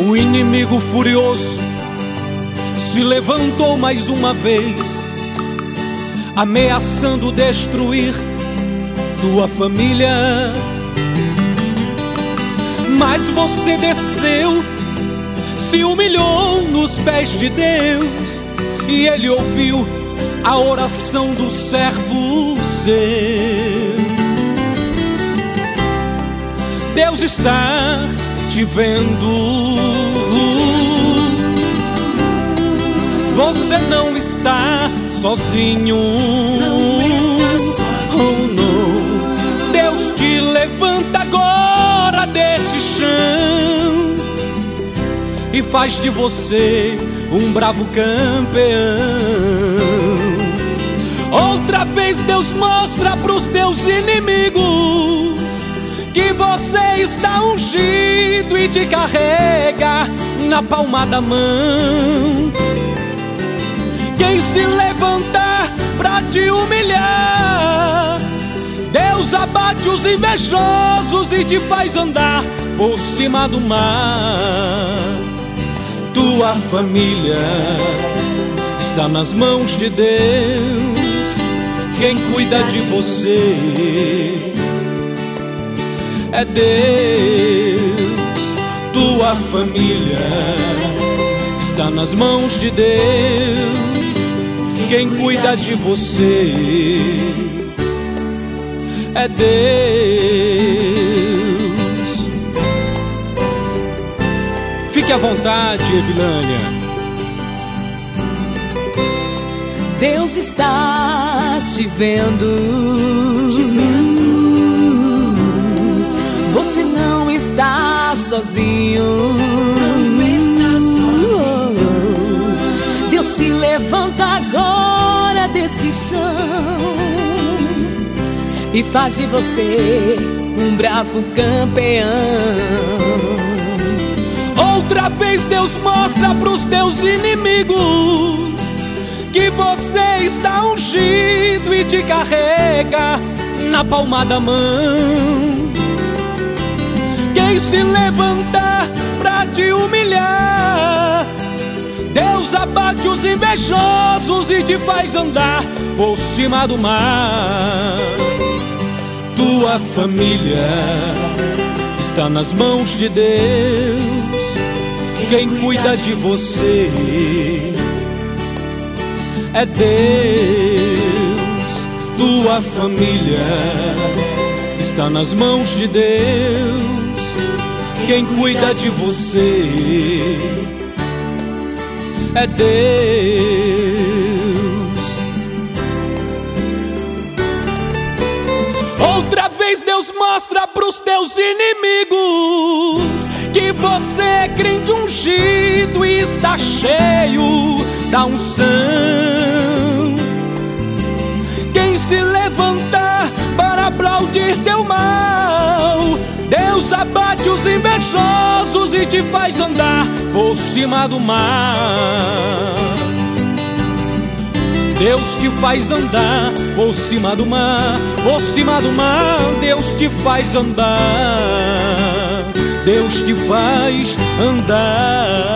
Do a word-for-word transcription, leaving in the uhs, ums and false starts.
O inimigo furioso se levantou mais uma vez, ameaçando destruir tua família. Mas você desceu, se humilhou nos pés de Deus, e Ele ouviu a oração do servo seu. Deus está te vendo, você não está sozinho. Oh, não. Deus te levanta agora desse chão e faz de você um bravo campeão. Outra vez Deus mostra pros teus inimigos que você está ungido e te carrega na palma da mão. Quem se levantar pra te humilhar, Deus abate os invejosos e te faz andar por cima do mar. Tua família está nas mãos de Deus. Quem cuida de você é Deus. Tua família está nas mãos de Deus. Quem cuida de você é Deus. Fique à vontade, Evilânia. Deus está te vendo, te vendo. Você não está sozinho. Não está sozinho. Deus te levanta agora desse chão e faz de você um bravo campeão. Outra vez Deus mostra pros teus inimigos que você está ungido e te carrega na palma da mão. Quem se levantar pra te humilhar, Deus abate os invejosos e te faz andar por cima do mar. Tua família está nas mãos de Deus. Quem cuida de você é Deus. Tua família está nas mãos de Deus. Quem cuida de você é Deus. Outra vez Deus mostra pros teus inimigos que você é crente ungido e está cheio da unção. Quem se levantar para aplaudir teu mal, Deus abate os invejosos e te faz andar por cima do mar. Deus te faz andar por cima do mar, por cima do mar. Deus te faz andar, Deus te faz andar.